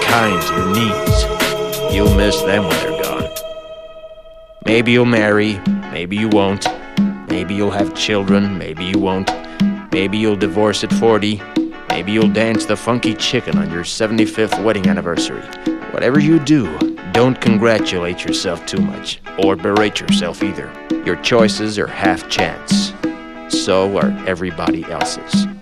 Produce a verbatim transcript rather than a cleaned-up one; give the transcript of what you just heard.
kind to your knees. You'll miss them when they're gone. Maybe you'll marry, maybe you won't. Maybe you'll have children, maybe you won't. Maybe you'll divorce at forty. Maybe you'll dance the funky chicken on your seventy-fifth wedding anniversary. Whatever you do, don't congratulate yourself too much, or berate yourself either. Your choices are half chance. So are everybody else's.